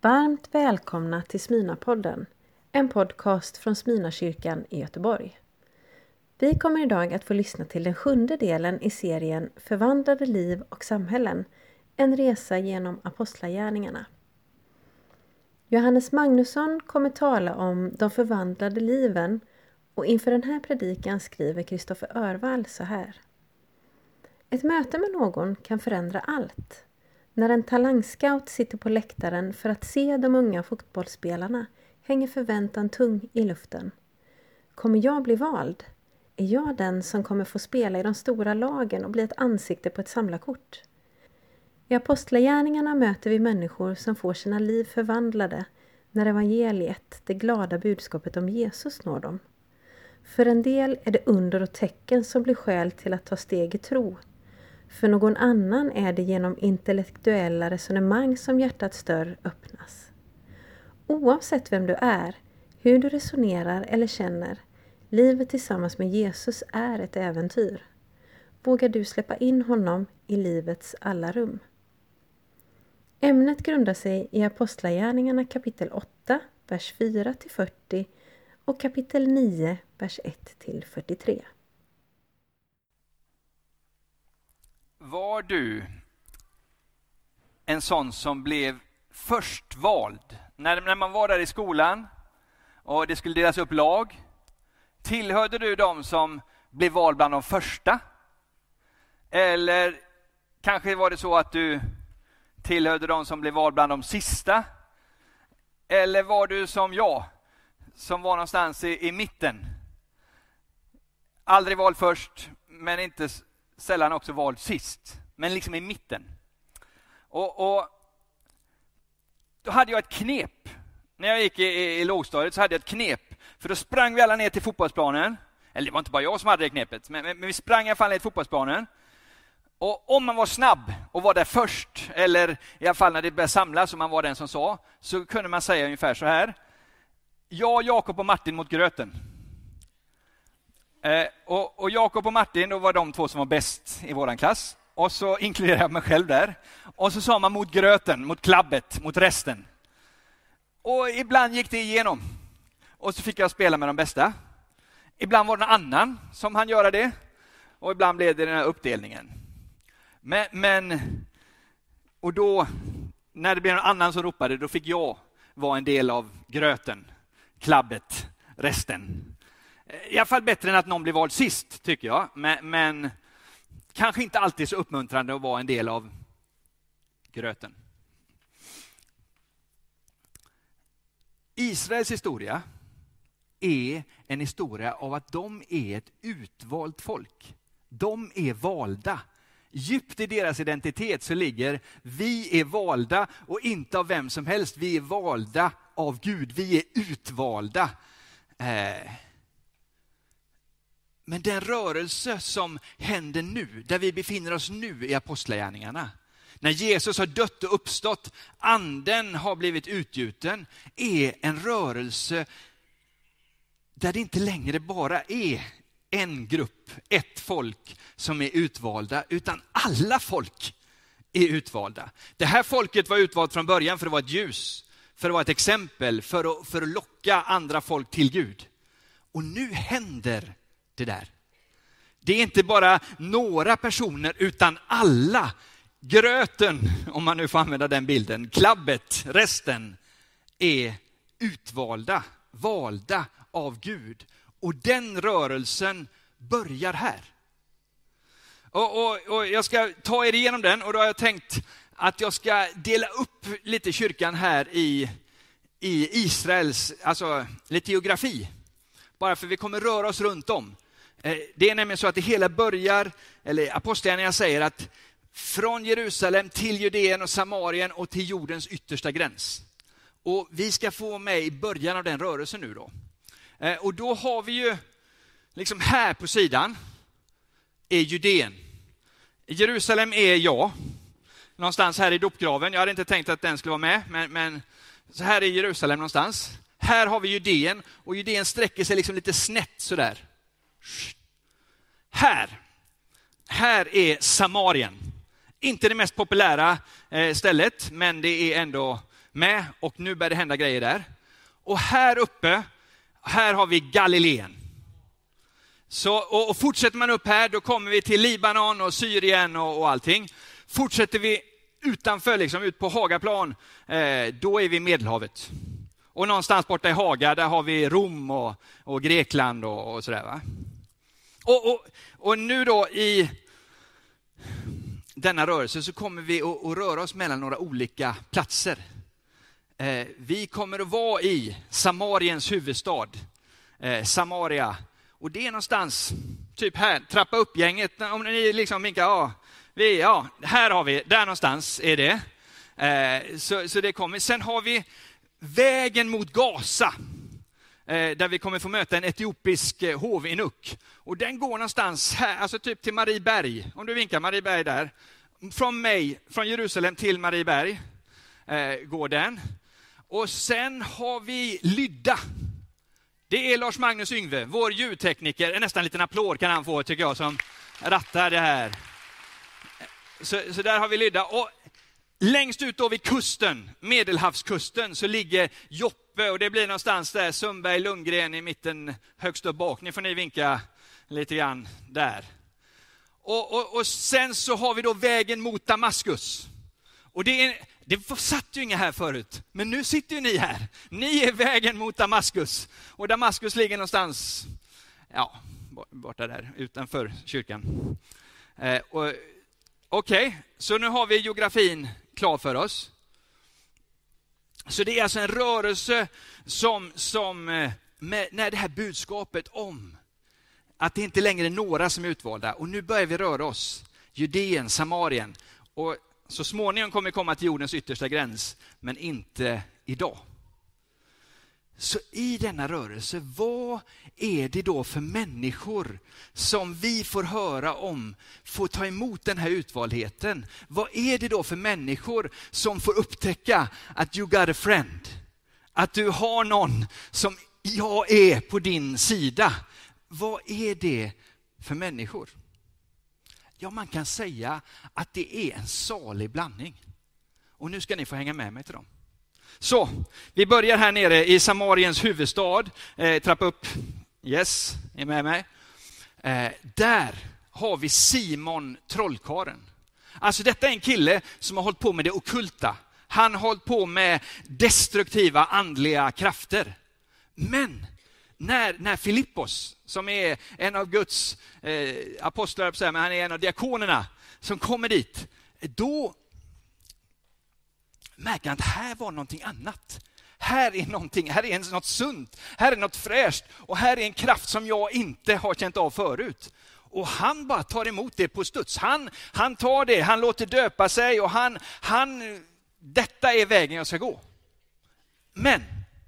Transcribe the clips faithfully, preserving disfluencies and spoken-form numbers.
Varmt välkomna till Smyrnapodden, en podcast från Smyrnakyrkan i Göteborg. Vi kommer idag att få lyssna till den sjunde delen i serien Förvandlade liv och samhällen, en resa genom apostlagärningarna. Johannes Magnusson kommer tala om de förvandlade liven och inför den här predikan skriver Kristoffer Örvall så här. Ett möte med någon kan förändra allt. När en talangscout sitter på läktaren för att se de unga fotbollsspelarna hänger förväntan tung i luften. Kommer jag bli vald? Är jag den som kommer få spela i de stora lagen och bli ett ansikte på ett samlarkort? I apostlagärningarna möter vi människor som får sina liv förvandlade när evangeliet, det glada budskapet om Jesus, når dem. För en del är det under och tecken som blir skäl till att ta steg i tro. För någon annan är det genom intellektuella resonemang som hjärtats dörr öppnas. Oavsett vem du är, hur du resonerar eller känner, livet tillsammans med Jesus är ett äventyr. Vågar du släppa in honom i livets alla rum? Ämnet grundar sig i Apostlagärningarna kapitel åtta, vers fyra till fyrtio och kapitel nio, vers ett till fyrtiotre. Var du en sån som blev först vald? När, när man var där i skolan och det skulle delas upp lag, tillhörde du de som blev vald bland de första? Eller kanske var det så att du tillhörde de som blev vald bland de sista? Eller var du som jag, som var någonstans i, i mitten? Aldrig vald först, men inte sällan också vald sist, men liksom i mitten. Och, och då hade jag ett knep. När jag gick i, i, i lågstadiet så hade jag ett knep. För då sprang vi alla ner till fotbollsplanen. Eller det var inte bara jag som hade det knepet, men, men, men vi sprang i alla fall ner till fotbollsplanen. Och om man var snabb och var där först, eller i alla fall när det började samlas och man var den som sa, så kunde man säga ungefär så här: jag, Jakob och Martin mot gröten. Eh, och, och Jakob och Martin, då var de två som var bäst i våran klass. Och så inkluderade jag mig själv där. Och så sa man mot gröten, mot klabbet, mot resten. Och ibland gick det igenom. Och så fick jag spela med de bästa. Ibland var det någon annan som han göra det. Och ibland blev det den här uppdelningen. Men, men och då, när det blev någon annan som ropade, då fick jag vara en del av gröten, klabbet, resten. I alla fall bättre än att någon blir vald sist, tycker jag. Men, men kanske inte alltid så uppmuntrande att vara en del av gröten. Israels historia är en historia av att de är ett utvalt folk. De är valda. Djupt i deras identitet så ligger: vi är valda, och inte av vem som helst. Vi är valda av Gud. Vi är utvalda. Eh... Men den rörelse som händer nu, där vi befinner oss nu i apostlagärningarna, när Jesus har dött och uppstått, anden har blivit utgjuten, är en rörelse där det inte längre bara är en grupp, ett folk som är utvalda, utan alla folk är utvalda. Det här folket var utvalt från början för att vara ett ljus, för att vara ett exempel, för att, för att locka andra folk till Gud. Och nu händer det där. Det är inte bara några personer, utan alla. Gröten, om man nu får använda den bilden, klabbet, resten är utvalda, valda av Gud. Och den rörelsen börjar här. Och, och, och jag ska ta er igenom den, och då har jag tänkt att jag ska dela upp lite kyrkan här i, i Israels, alltså lite geografi. Bara för vi kommer röra oss runt om. Det är nämligen så att det hela börjar, eller apostlagärningarna säger att från Jerusalem till Judeen och Samarien och till jordens yttersta gräns. Och vi ska få med i början av den rörelsen nu då. Och då har vi ju liksom här på sidan är Judeen. Jerusalem är jag. Någonstans här i dopgraven. Jag hade inte tänkt att den skulle vara med, men, men så här är Jerusalem någonstans. Här har vi Judeen, och Judeen sträcker sig liksom lite snett sådär. Här, här är Samarien. Inte det mest populära stället, men det är ändå med och nu börjar det hända grejer där. Och här uppe, här har vi Galileen. Så, och, och fortsätter man upp här, då kommer vi till Libanon och Syrien och, och allting. Fortsätter vi utanför, liksom, ut på Hagaplan, eh, då är vi i Medelhavet. Och någonstans borta i Haga, där har vi Rom och, och Grekland och, och sådär va. Och, och, och nu då i denna rörelse så kommer vi att, att röra oss mellan några olika platser. Eh, vi kommer att vara i Samariens huvudstad, eh, Samaria. Och det är någonstans, typ här, trappa upp gänget. Om ni liksom vinkar, ja, vi, ja, här har vi, där någonstans är det. Eh, så, så det kommer. Sen har vi vägen mot Gaza. Eh, där vi kommer få möta en etiopisk eh, hovinuk. Och den går någonstans här, alltså typ till Marieberg. Om du vinkar Marieberg där. Från mig, från Jerusalem till Marieberg eh, går den. Och sen har vi Lydda. Det är Lars Magnus Yngve, vår ljudtekniker. En nästan liten applåd kan han få tycker jag som rattar det här. Så, så där har vi Lydda. Och längst ut då vid kusten, Medelhavskusten, så ligger Joppe. Och det blir någonstans där, Sundberg, Lundgren i mitten högst upp bak. Ni får ni vinka lite grann där. Och, och, och sen så har vi då vägen mot Damaskus. Och det är... Det satt ju inga här förut, men nu sitter ju ni här. Ni är vägen mot Damaskus. Och Damaskus ligger någonstans, ja, borta där, utanför kyrkan. Eh, Okej, okay. Så nu har vi geografin klar för oss. Så det är alltså en rörelse som, som med, när det här budskapet om att det inte längre är några som är utvalda. Och nu börjar vi röra oss. Judeen, Samarien och så småningom kommer vi komma till jordens yttersta gräns, men inte idag. Så i denna rörelse, vad är det då för människor som vi får höra om, får ta emot den här utvaldheten? Vad är det då för människor som får upptäcka att you got a friend? Att du har någon som jag är på din sida. Vad är det för människor? Ja, man kan säga att det är en salig blandning. Och nu ska ni få hänga med mig till dem. Så, vi börjar här nere i Samariens huvudstad. Eh, trappa upp. Yes, är med mig. Eh, där har vi Simon trollkaren. Alltså detta är en kille som har hållit på med det ockulta. Han har hållit på med destruktiva andliga krafter. Men När, när Filippos, som är en av Guds eh, apostlar, men han är en av diakonerna som kommer dit, då märker han att här var någonting annat. Här är någonting, här är något sunt, här är något fräscht och här är en kraft som jag inte har känt av förut. Och han bara tar emot det på studs. Han, han tar det, han låter döpa sig och han, han, detta är vägen jag ska gå. Men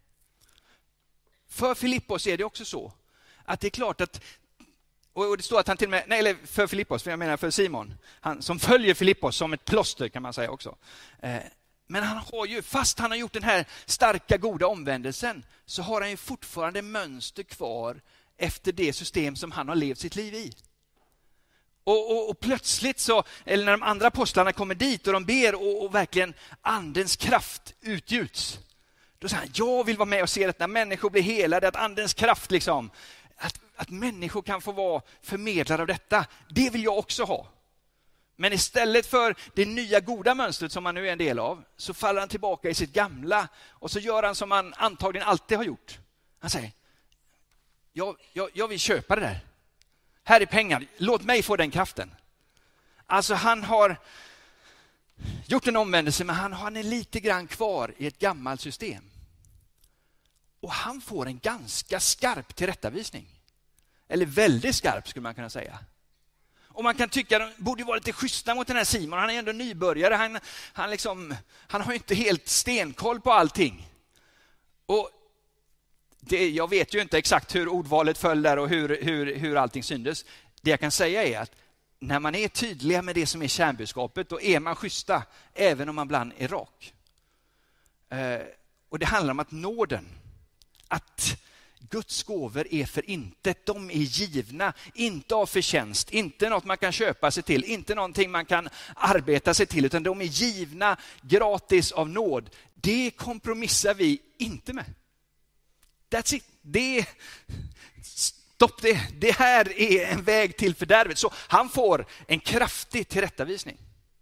för Filippos är det också så att det är klart att, och det står att han till och med, nej eller för Filippos, för jag menar för Simon, han som följer Filippos som ett plåster kan man säga också. Eh, men han har ju, fast han har gjort den här starka goda omvändelsen, så har han ju fortfarande mönster kvar efter det system som han har levt sitt liv i. Och, och, och plötsligt så, eller när de andra apostlarna kommer dit och de ber och, och verkligen andens kraft utgjuts. Då säger han, jag vill vara med och se att när människor blir helade, att andens kraft liksom, att, att människor kan få vara förmedlare av detta, det vill jag också ha. Men istället för det nya goda mönstret som han nu är en del av, så faller han tillbaka i sitt gamla och så gör han som han antagligen alltid har gjort. Han säger, jag, jag, jag vill köpa det där. Här är pengar, låt mig få den kraften. Alltså han har gjort en omvändelse, men han, han är lite grann kvar i ett gammalt system. Och han får en ganska skarp tillrättavisning. Eller väldigt skarp skulle man kunna säga. Och man kan tycka att de borde vara lite schyssta mot den här Simon. Han är ändå nybörjare. Han, han, liksom, han har ju inte helt stenkoll på allting. Och det, jag vet ju inte exakt hur ordvalet föll där och hur, hur, hur allting syndes. Det jag kan säga är att när man är tydliga med det som är kärnbudskapet, då är man schyssta även om man ibland är rak. Eh, och det handlar om att nåden, att Guds gåvor är för intet, de är givna, inte av förtjänst, inte något man kan köpa sig till, inte någonting man kan arbeta sig till, utan de är givna gratis av nåd. Det kompromissar vi inte med. That's it. Det, stopp det. Det här är en väg till fördärvet. Så han får en kraftig tillrättavisning.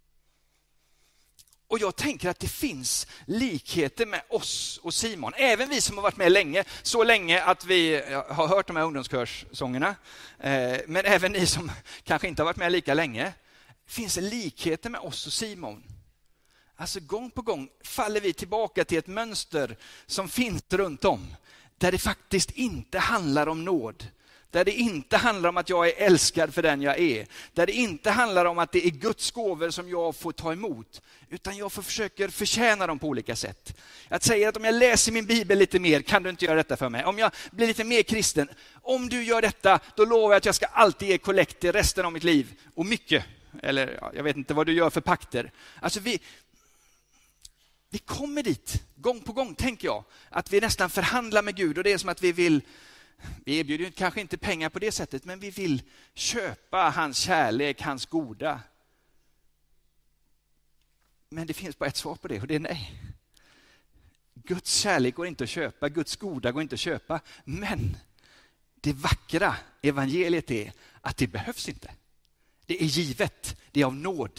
Och jag tänker att det finns likheter med oss och Simon. Även vi som har varit med länge, så länge att vi har hört de här ungdomskörssångerna. Men även ni som kanske inte har varit med lika länge. Finns det likheter med oss och Simon. Alltså gång på gång faller vi tillbaka till ett mönster som finns runt om. Där det faktiskt inte handlar om nåd. Där det inte handlar om att jag är älskad för den jag är. Där det inte handlar om att det är Guds gåvor som jag får ta emot. Utan jag får försöker förtjäna dem på olika sätt. Jag säger att om jag läser min bibel lite mer, kan du inte göra detta för mig. Om jag blir lite mer kristen, om du gör detta, då lovar jag att jag ska alltid ge kollekt till resten av mitt liv. Och mycket. Eller ja, jag vet inte vad du gör för pakter. Alltså vi... Vi kommer dit, gång på gång tänker jag, att vi nästan förhandlar med Gud och det är som att vi vill, vi erbjuder kanske inte pengar på det sättet, men vi vill köpa hans kärlek, hans goda. Men det finns bara ett svar på det och det är nej. Gids kärlek går inte att köpa, Guds goda går inte att köpa, men det vackra evangeliet är att det behövs inte. Det är givet, det är av nåd.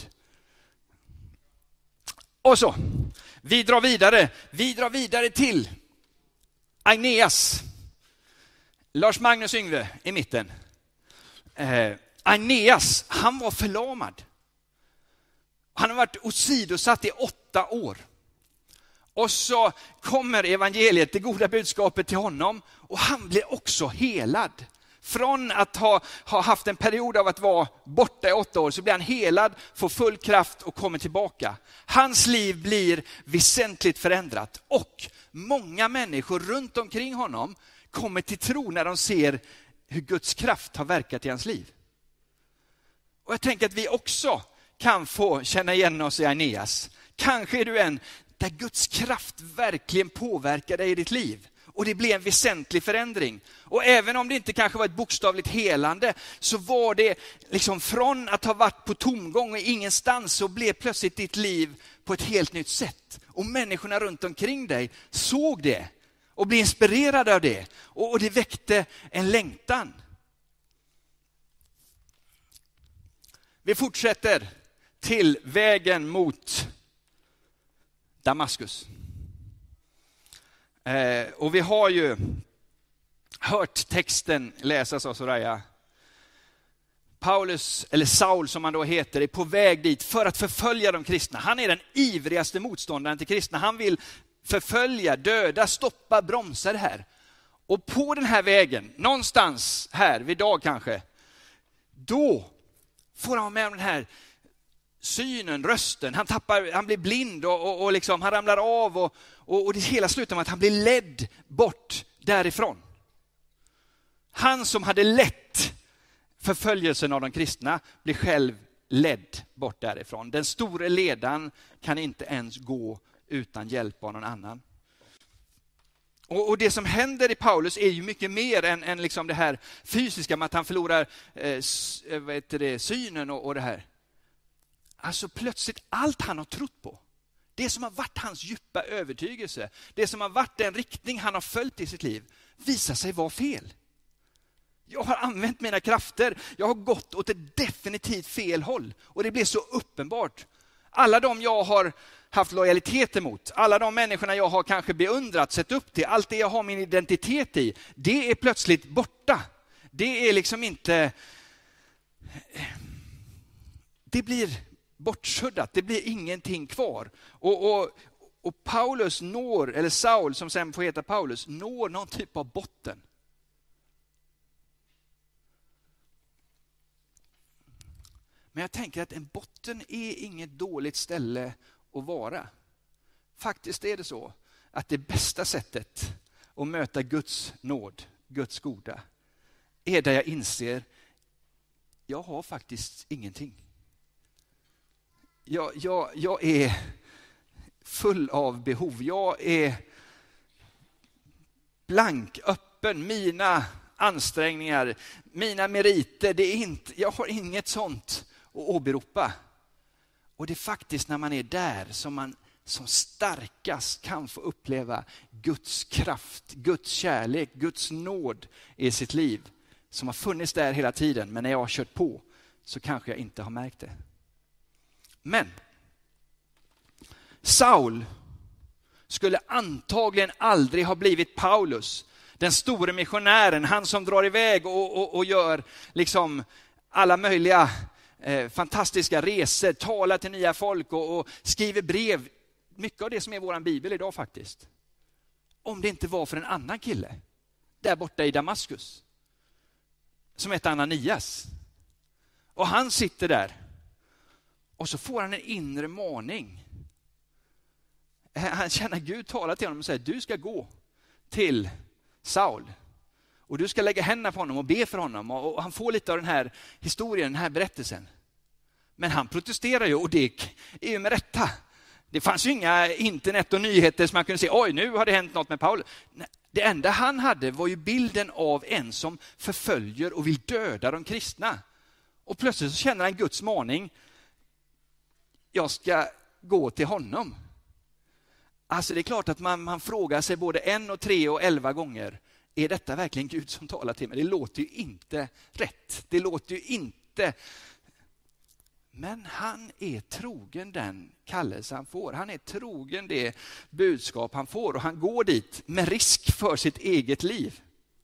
Och så, vi drar vidare. Vi drar vidare till Aeneas. Lars Magnus Yngve i mitten. Eh, Aeneas, han var förlamad. Han har varit åsidosatt i åtta år. Och så kommer evangeliet, det goda budskapet till honom. Och han blir också helad. Från att ha, ha haft en period av att vara borta i åtta år så blir han helad, får full kraft och kommer tillbaka. Hans liv blir väsentligt förändrat. Och många människor runt omkring honom kommer till tro när de ser hur Guds kraft har verkat i hans liv. Och jag tänker att vi också kan få känna igen oss i Aeneas. Kanske är du en där Guds kraft verkligen påverkar dig i ditt liv. Och det blev en väsentlig förändring. Och även om det inte kanske var ett bokstavligt helande så var det liksom från att ha varit på tomgång och ingenstans så blev plötsligt ditt liv på ett helt nytt sätt. Och människorna runt omkring dig såg det och blev inspirerade av det. Och det väckte en längtan. Vi fortsätter till vägen mot Damaskus. Eh, och vi har ju hört texten läsas av Soraya. Paulus, eller Saul som han då heter, är på väg dit för att förfölja de kristna. Han är den ivrigaste motståndaren till kristna. Han vill förfölja, döda, stoppa, bromsa det här. Och på den här vägen, någonstans här vid dag kanske, då får han med den här synen, rösten. Han tappar, han blir blind och, och, och liksom, han ramlar av och, och, och det hela slutar med att han blir ledd bort därifrån. Han som hade lett förföljelsen av de kristna blir själv ledd bort därifrån. Den store ledaren kan inte ens gå utan hjälp av någon annan. Och, och det som händer i Paulus är ju mycket mer än, än liksom det här fysiska med att han förlorar eh, vad heter det, synen och, och det här. Alltså plötsligt allt han har trott på, det som har varit hans djupa övertygelse, det som har varit den riktning han har följt i sitt liv, visar sig vara fel. Jag har använt mina krafter, jag har gått åt ett definitivt fel håll och det blir så uppenbart. Alla de jag har haft lojalitet emot, alla de människorna jag har kanske beundrat, sett upp till, allt det jag har min identitet i, det är plötsligt borta. Det är liksom inte... Det blir bortsuddat, det blir ingenting kvar. Och, och, och Paulus når, eller Saul som sen får heta Paulus, når någon typ av botten. Men jag tänker att en botten är inget dåligt ställe att vara. Faktiskt är det så att det bästa sättet att möta Guds nåd, Guds goda, är där jag inser jag har faktiskt ingenting. Jag, jag, jag är full av behov. Jag är blank, öppen. toppen, mina ansträngningar, mina meriter, det är inte, jag har inget sånt att åberopa. Och det är faktiskt när man är där som man som starkast kan få uppleva Guds kraft, Guds kärlek, Guds nåd i sitt liv. Som har funnits där hela tiden, men när jag har kört på så kanske jag inte har märkt det. Men Saul skulle antagligen aldrig ha blivit Paulus, den store missionären, han som drar iväg och, och, och gör liksom alla möjliga eh, fantastiska resor, talar till nya folk och, och skriver brev. Mycket av det som är våran bibel idag faktiskt. Om det inte var för en annan kille där borta i Damaskus som heter Ananias. Och han sitter där och så får han en inre maning. Han känner Gud tala till honom och säger, du ska gå till Saul och du ska lägga händerna på honom och be för honom. Och han får lite av den här historien, den här berättelsen. Men han protesterar ju, och det är ju med rätta. Det fanns ju inga internet och nyheter som man kunde se, oj nu har det hänt något med Paulus. Det enda han hade var ju bilden av en som förföljer och vill döda de kristna. Och plötsligt så känner han Guds maning, jag ska gå till honom. Alltså det är klart att man, man frågar sig både en och tre och elva gånger, är detta verkligen Gud som talar till mig? Det låter ju inte rätt. Det låter ju inte... Men han är trogen den kallelse han får. Han är trogen det budskap han får. Och han går dit med risk för sitt eget liv.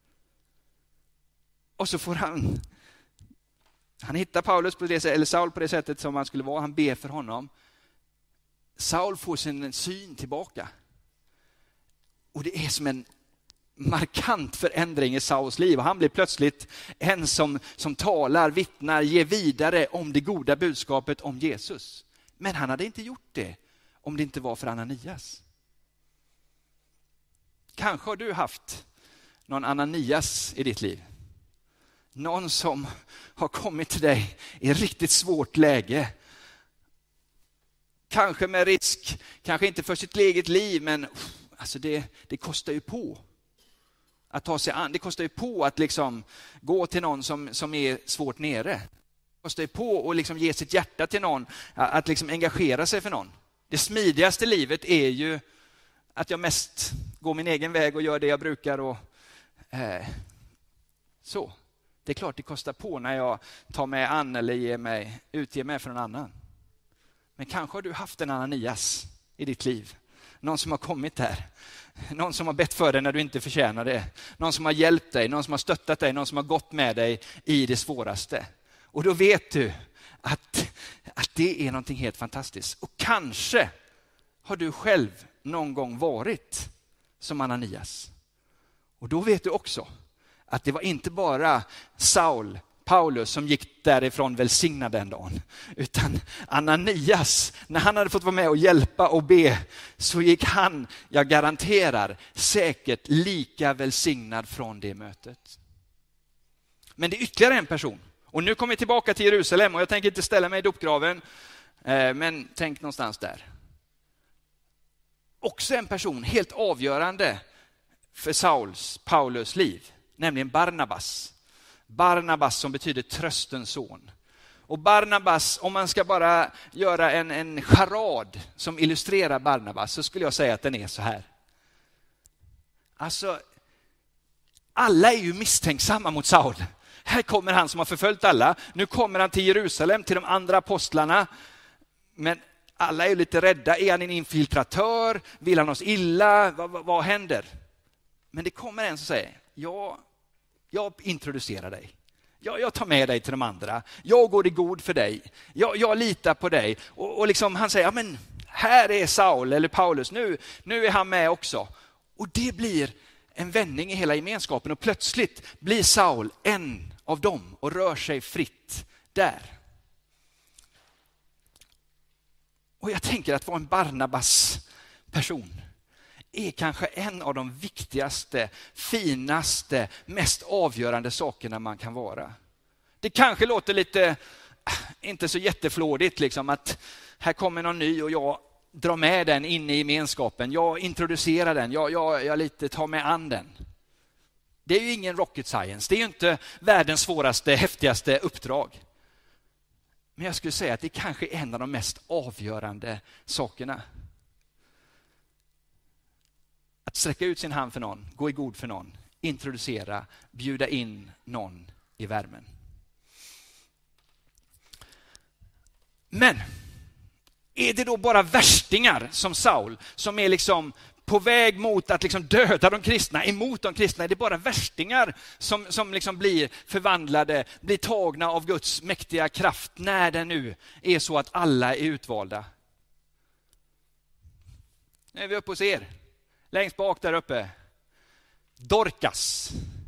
Och så får han... Han hittar Paulus på det sättet, eller Saul på det sättet som han skulle vara. Han ber för honom. Saul får sin syn tillbaka. Och det är som en markant förändring i Sauls liv. Och han blir plötsligt en som, som talar, vittnar, ger vidare om det goda budskapet om Jesus. Men han hade inte gjort det om det inte var för Ananias. Kanske har du haft någon Ananias i ditt liv. Någon som har kommit till dig i ett riktigt svårt läge. Kanske med risk, kanske inte för sitt eget liv, men alltså det, det kostar ju på att ta sig an. Det kostar ju på att liksom gå till någon som, som är svårt nere. Det kostar ju på att liksom ge sitt hjärta till någon, att liksom engagera sig för någon. Det smidigaste livet är ju att jag mest går min egen väg och gör det jag brukar. Och, eh, så. Det är klart det kostar på när jag tar mig an eller ger mig, utger mig för någon annan. Men kanske har du haft en Ananias i ditt liv. Någon som har kommit där. Någon som har bett för dig när du inte förtjänar det. Någon som har hjälpt dig, någon som har stöttat dig, någon som har gått med dig i det svåraste. Och då vet du att, att det är någonting helt fantastiskt. Och kanske har du själv någon gång varit som Ananias. Och då vet du också att det var inte bara Saul, Paulus som gick därifrån välsignad den dagen. Utan Ananias, när han hade fått vara med och hjälpa och be, så gick han, jag garanterar, säkert lika välsignad från det mötet. Men det är ytterligare en person. Och nu kommer vi tillbaka till Jerusalem och jag tänker inte ställa mig i dopgraven, men tänk någonstans där. Också en person helt avgörande för Sauls, Paulus liv, nämligen Barnabas. Barnabas som betyder tröstens son. Och Barnabas, om man ska bara göra en, en charad som illustrerar Barnabas, så skulle jag säga att den är så här. Alltså, alla är ju misstänksamma mot Saul. Här kommer han som har förföljt alla. Nu kommer han till Jerusalem, till de andra apostlarna. Men alla är ju lite rädda. Är han en infiltratör? Vill han oss illa? Vad, vad, vad händer? Men det kommer en som säger, ja, jag introducerar dig. Jag, jag tar med dig till de andra. Jag går i god för dig. Jag, jag litar på dig. Och, och liksom han säger, ja, men här är Saul eller Paulus. Nu, nu är han med också. Och det blir en vändning i hela gemenskapen. Och plötsligt blir Saul en av dem och rör sig fritt där. Och jag tänker att vara en Barnabas person är kanske en av de viktigaste, finaste, mest avgörande sakerna man kan vara. Det kanske låter lite, inte så jätteflådigt liksom, att här kommer någon ny och jag drar med den in i gemenskapen. Jag introducerar den, jag, jag, jag lite tar med an den. Det är ju ingen rocket science. Det är ju inte världens svåraste, häftigaste uppdrag. Men jag skulle säga att det kanske är en av de mest avgörande sakerna. Att sträcka ut sin hand för någon, gå i god för någon, introducera, bjuda in någon i värmen. Men är det då bara värstingar som Saul som är liksom på väg mot att liksom döda de kristna, emot de kristna? Är det bara värstingar som, som liksom blir förvandlade, blir tagna av Guds mäktiga kraft när det nu är så att alla är utvalda? Nu är vi uppe hos er. Längst bak där uppe. Dorcas.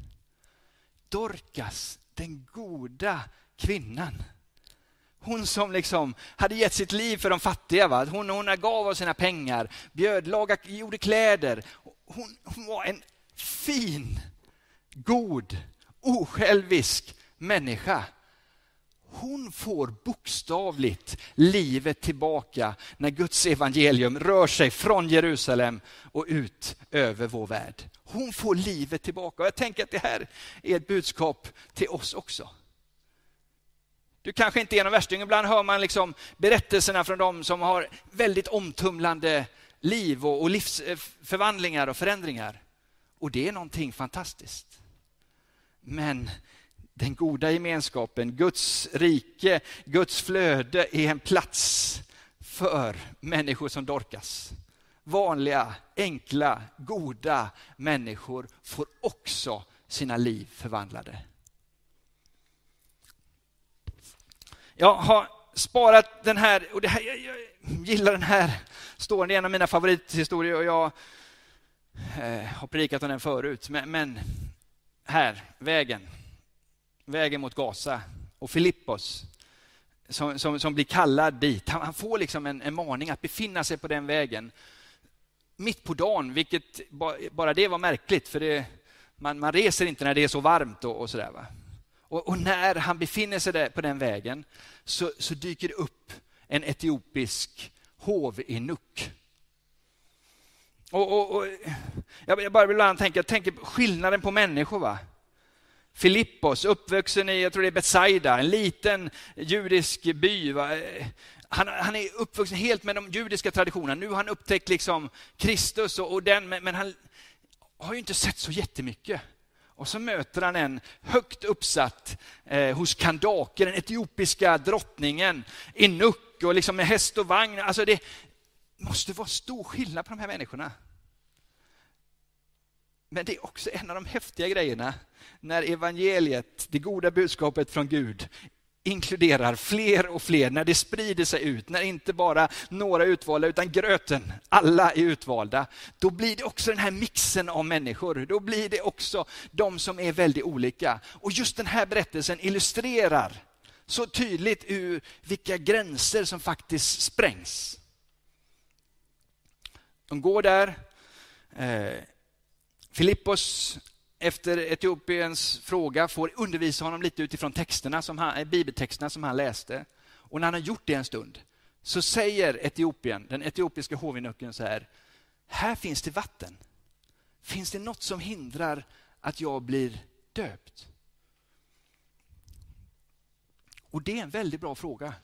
Dorcas, den goda kvinnan. Hon som liksom hade gett sitt liv för de fattiga. Va? Hon, hon gav av sina pengar, bjöd, lagade, gjorde kläder. Hon, hon var en fin, god, osjälvisk människa. Hon får bokstavligt livet tillbaka när Guds evangelium rör sig från Jerusalem och ut över vår värld. Hon får livet tillbaka. Och jag tänker att det här är ett budskap till oss också. Du kanske inte är någon värsting. Ibland hör man liksom berättelserna från dem som har väldigt omtumlande liv och, och livsförvandlingar och förändringar. Och det är någonting fantastiskt. Men den goda gemenskapen, Guds rike, Guds flöde är en plats för människor som Dorcas. Vanliga, enkla, goda människor får också sina liv förvandlade. Jag har sparat den här, och det här, jag, jag gillar den här storyn, det är en av mina favorithistorier och jag eh, har predikat om den förut. Men, men här, vägen. Vägen mot Gaza och Filippos som, som, som blir kallad dit. Han, han får liksom en, en maning att befinna sig på den vägen. Mitt på dagen, vilket bara det var märkligt. För det, man, man reser inte när det är så varmt och, och sådär va. Och, och när han befinner sig där på den vägen så, så dyker det upp en etiopisk hovenuck. Och, och, och jag bara ibland tänker, jag tänker på skillnaden på människor va. Filippos, uppvuxen i, jag tror det är Betsaida, en liten judisk by. Va? Han, han är uppvuxen helt med de judiska traditionerna. Nu har han upptäckt liksom Kristus och, och den, men, men han har ju inte sett så jättemycket. Och så möter han en högt uppsatt eh, hos Kandake, den etiopiska drottningen, Inuk och liksom med häst och vagn. Alltså det måste vara stor skillnad på de här människorna. Men det är också en av de häftiga grejerna när evangeliet, det goda budskapet från Gud, inkluderar fler och fler, när det sprider sig ut, när inte bara några utvalda utan gröten, alla är utvalda, då blir det också den här mixen av människor. Då blir det också de som är väldigt olika. Och just den här berättelsen illustrerar så tydligt ur vilka gränser som faktiskt sprängs. De går där, eh, Filippos efter Etiopiens fråga får undervisa honom lite utifrån texterna som han, bibeltexterna som han läste. Och när han har gjort det en stund så säger Etiopien, den etiopiska hovenucken så här: här finns det vatten. Finns det något som hindrar att jag blir döpt? Och det är en väldigt bra fråga.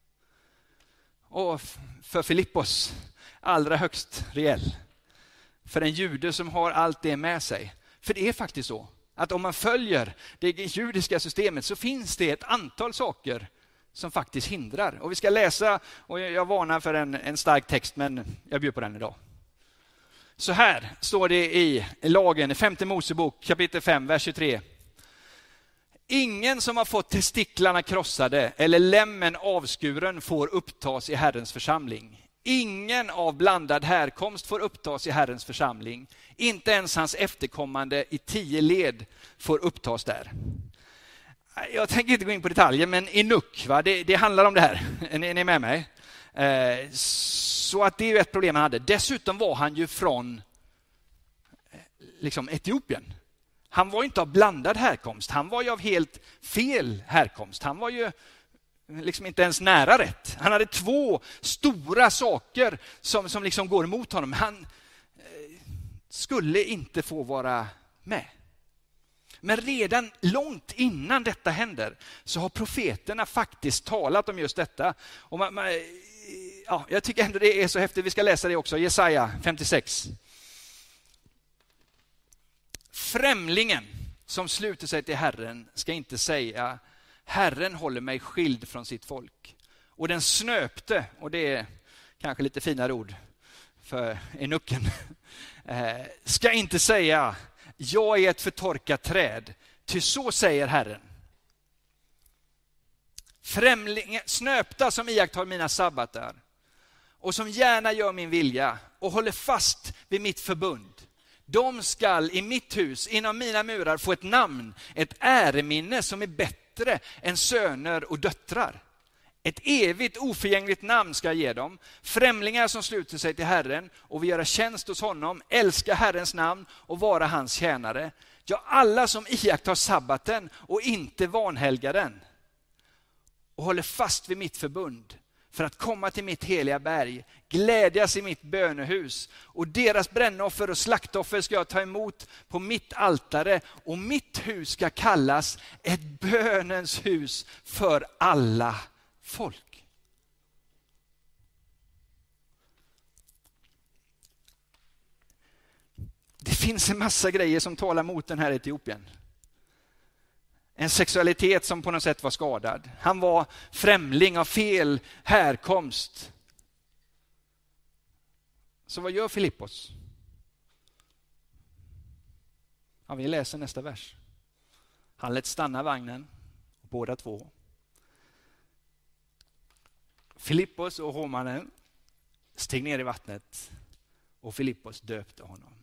Och för Filippos allra högst reell. För en jude som har allt det med sig. För det är faktiskt så att om man följer det judiska systemet så finns det ett antal saker som faktiskt hindrar. Och vi ska läsa, och jag varnar för en, en stark text, men jag bjuder på den idag. Så här står det i lagen, i femte Mosebok kapitel fem, vers tjugotre. Ingen som har fått testiklarna krossade eller lämmen avskuren får upptas i Herrens församling. Ingen av blandad härkomst får upptas i Herrens församling. Inte ens hans efterkommande i tio led får upptas där. Jag tänker inte gå in på detaljer, men Inuk, va? Det, det handlar om det här. Är ni med mig? Eh, så att det är ju ett problem han hade. Dessutom var han ju från liksom Etiopien. Han var inte av blandad härkomst. Han var ju av helt fel härkomst. Han var ju liksom inte ens nära rätt. Han hade två stora saker som, som liksom går emot honom. Han eh, skulle inte få vara med. Men redan långt innan detta händer så har profeterna faktiskt talat om just detta. Och man, man, ja, jag tycker ändå det är så häftigt. Vi ska läsa det också. Jesaja femtiosex. Främlingen som sluter sig till Herren ska inte säga: Herren håller mig skild från sitt folk. Och den snöpte, och det är kanske lite finare ord för enucken, ska inte säga: jag är ett förtorkat träd, ty så säger Herren. Främlingar, snöpta som iakttar mina sabbatar och som gärna gör min vilja och håller fast vid mitt förbund. De skall i mitt hus, inom mina murar, få ett namn, ett äreminne som är bättre än söner och döttrar. Ett evigt oförgängligt namn ska jag ge dem. Främlingar som sluter sig till Herren och vill göra tjänst hos honom, älska Herrens namn och vara hans tjänare. Ja, alla som iakttar sabbaten och inte vanhelgar den och håller fast vid mitt förbund för att komma till mitt heliga berg, glädjas i mitt bönehus, och deras brännoffer och slaktoffer ska jag ta emot på mitt altare, och mitt hus ska kallas ett bönens hus för alla folk. Det finns en massa grejer som talar mot den här Etiopien. En sexualitet som på något sätt var skadad. Han var främling av fel härkomst. Så vad gör Filippos? Ja, vi läser nästa vers. Han lät stanna vagnen, båda två. Filippos och hovmannen steg ner i vattnet och Filippos döpte honom.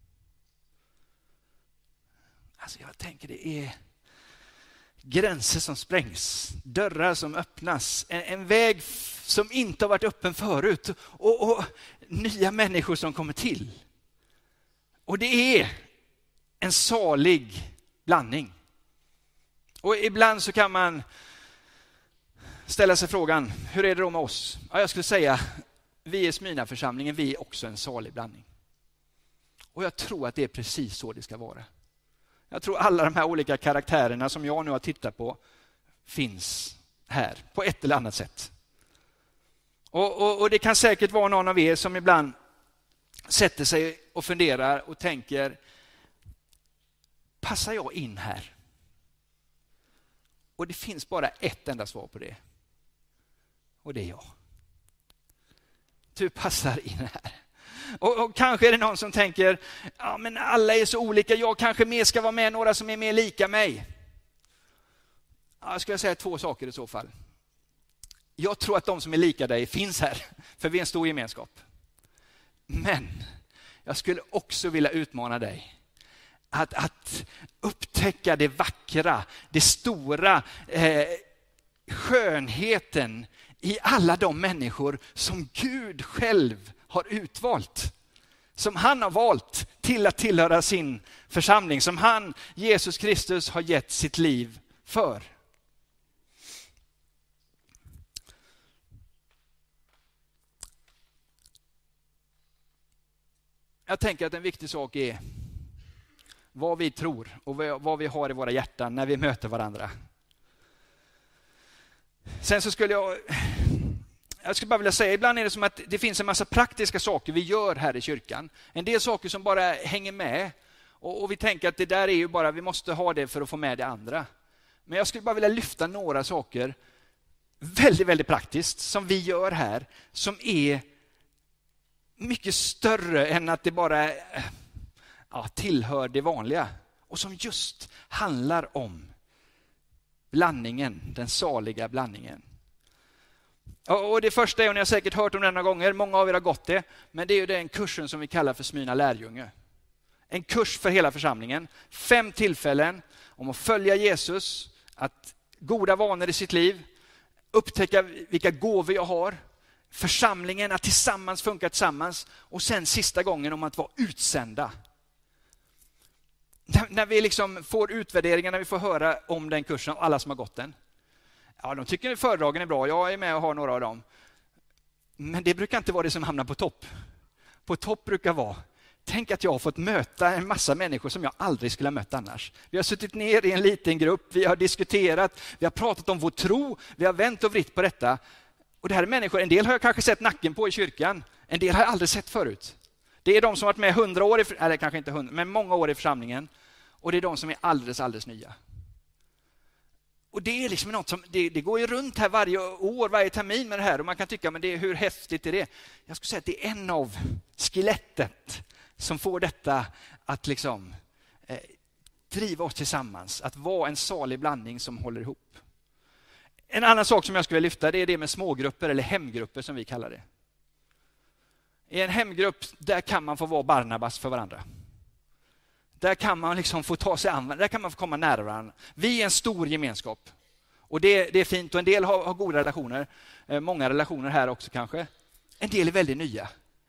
Alltså jag tänker det är gränser som sprängs, dörrar som öppnas, en, en väg som inte har varit öppen förut, och, och nya människor som kommer till. Och det är en salig blandning. Och ibland så kan man ställa sig frågan, hur är det då med oss? Ja, jag skulle säga, vi är Smyrnaförsamlingen, vi är också en salig blandning. Och jag tror att det är precis så det ska vara. Jag tror alla de här olika karaktärerna som jag nu har tittat på finns här på ett eller annat sätt. Och, och, och det kan säkert vara någon av er som ibland sätter sig och funderar och tänker, passar jag in här? Och det finns bara ett enda svar på det. Och det är jag. Du passar in här. Och, och kanske är det någon som tänker, ja men alla är så olika, jag kanske mer ska vara med några som är mer lika mig. Ja, jag ska säga två saker i så fall. Jag tror att de som är lika dig finns här, för vi är en stor gemenskap. Men jag skulle också vilja utmana dig att, att upptäcka det vackra, det stora, eh, skönheten i alla de människor som Gud själv har utvalt. Som han har valt till att tillhöra sin församling. Som han, Jesus Kristus, har gett sitt liv för. Jag tänker att en viktig sak är vad vi tror och vad vi har i våra hjärtan när vi möter varandra. Sen så skulle jag... Jag skulle bara vilja säga, ibland är det som att det finns en massa praktiska saker vi gör här i kyrkan. En del saker som bara hänger med. Och, och vi tänker att det där är ju bara, vi måste ha det för att få med det andra. Men jag skulle bara vilja lyfta några saker väldigt, väldigt praktiskt som vi gör här. Som är mycket större än att det bara ja, tillhör det vanliga. Och som just handlar om blandningen, den saliga blandningen. Och det första är, och ni har säkert hört om det några gånger, många av er har gått det, men det är ju den kursen som vi kallar för Smyrna lärjunge. En kurs för hela församlingen, fem tillfällen om att följa Jesus, att goda vanor i sitt liv, upptäcka vilka gåvor jag har, församlingen, att tillsammans funka tillsammans, och sen sista gången om att vara utsända. När, när vi liksom får utvärderingar, när vi får höra om den kursen och alla som har gått den. Ja, de tycker att föredragen är bra. Jag är med och har några av dem. Men det brukar inte vara det som hamnar på topp. På topp brukar vara Tänk att jag har fått möta en massa människor som jag aldrig skulle ha mött annars. Vi har suttit ner i en liten grupp, vi har diskuterat, vi har pratat om vår tro, vi har vänt och vritt på detta. Och det här är människor, en del har jag kanske sett nacken på i kyrkan, en del har jag aldrig sett förut. Det är de som har varit med hundra år, i, eller kanske inte hundra, men många år i församlingen. Och det är de som är alldeles, alldeles nya. Och det är liksom något som, det, det går ju runt här varje år, varje termin med det här. Och man kan tycka, men det, hur häftigt är det? Jag skulle säga att det är en av skelettet som får detta att liksom eh, driva oss tillsammans. Att vara en salig blandning som håller ihop. En annan sak som jag skulle lyfta, det är det med smågrupper eller hemgrupper som vi kallar det. I en hemgrupp, där kan man få vara Barnabas för varandra. Där kan man liksom få ta sig an, där kan man få komma nära varandra. Vi är en stor gemenskap. Och det, det är fint, och en del har, har goda relationer. Eh, många relationer här också kanske. En del är väldigt nya.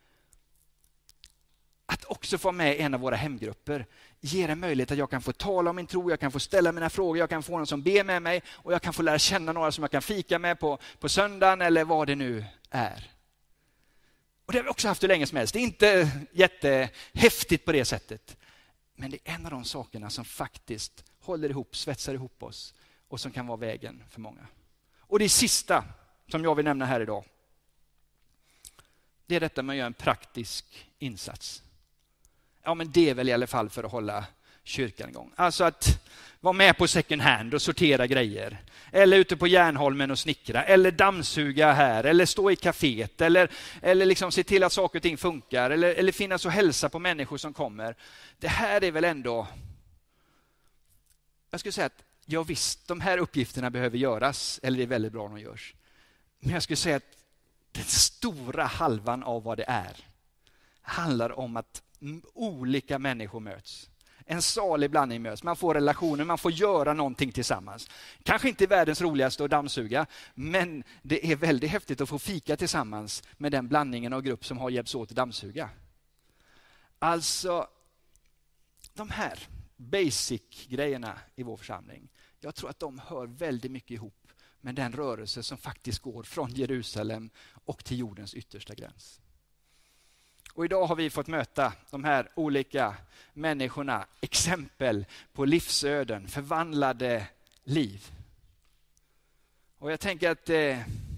Att också få med en av våra hemgrupper ger en möjlighet att jag kan få tala om min tro, jag kan få ställa mina frågor, jag kan få någon som ber med mig och jag kan få lära känna några som jag kan fika med på, på söndagen eller vad det nu är. Och det har vi också haft hur länge som helst. Det är inte jättehäftigt på det sättet. Men det är en av de sakerna som faktiskt håller ihop, svetsar ihop oss och som kan vara vägen för många. Och det sista som jag vill nämna här idag, det är detta med att göra en praktisk insats. Ja, men det är väl i alla fall för att hålla kyrkan igång. Alltså att vara med på second hand och sortera grejer. Eller ute på Järnholmen och snickra. Eller dammsuga här. Eller stå i kaféet. Eller, eller liksom se till att saker och ting funkar. Eller, eller finnas och hälsa på människor som kommer. Det här är väl ändå... Jag skulle säga att ja visst, de här uppgifterna behöver göras. Eller det är väldigt bra om de görs. Men jag skulle säga att den stora halvan av vad det är handlar om att olika människor möts. En salig blandning möts. Man får relationer, man får göra någonting tillsammans. Kanske inte världens roligaste att dammsuga, men det är väldigt häftigt att få fika tillsammans med den blandningen av grupp som har hjälpts åt att dammsuga. Alltså, de här basic-grejerna i vår församling, jag tror att de hör väldigt mycket ihop med den rörelse som faktiskt går från Jerusalem och till jordens yttersta gräns. Och idag har vi fått möta de här olika människorna, exempel på livsöden, förvandlade liv. Och jag tänker att eh,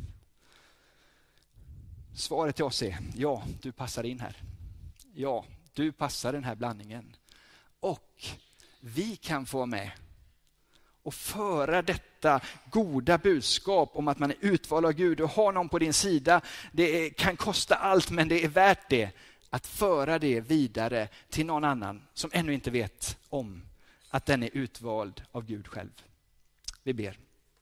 svaret till oss är, ja, du passar in här. Ja, du passar den här blandningen. Och vi kan få med och föra detta goda budskap om att man är utvald av Gud och har någon på din sida. Det kan kosta allt, men det är värt det. Att föra det vidare till någon annan som ännu inte vet om att den är utvald av Gud själv. Vi ber.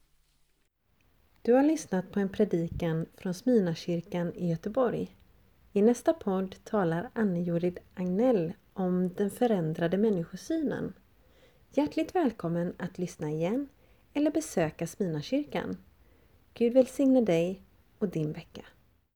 Du har lyssnat på en predikan från Smyrnakyrkan i Göteborg. I nästa podd talar Anne-Jorid Agnell om den förändrade människosynen. Hjärtligt välkommen att lyssna igen eller besöka Smyrnakyrkan. Gud välsigne dig och din vecka.